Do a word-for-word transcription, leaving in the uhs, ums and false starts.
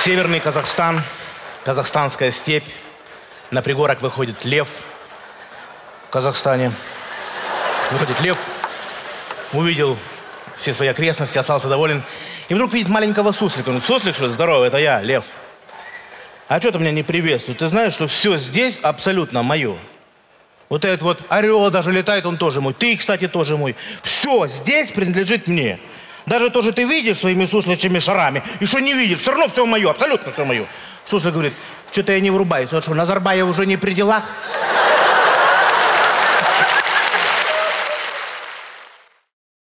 Северный Казахстан, казахстанская степь. На пригорок выходит лев. В Казахстане выходит лев. Увидел все свои окрестности, остался доволен. И вдруг видит маленького суслика. Он говорит: суслик, что ли? Здорово, это я, лев. А что ты меня не приветствуешь? Ты знаешь, что все здесь абсолютно мое. Вот этот вот орел даже летает, он тоже мой. Ты, кстати, тоже мой. Все здесь принадлежит мне. Даже то, что ты видишь своими сусличьими шарами, и что не видишь, все равно все мое, абсолютно все мое. Суслик говорит: что-то я не врубаюсь. Вот что, Назарбаев уже не при делах?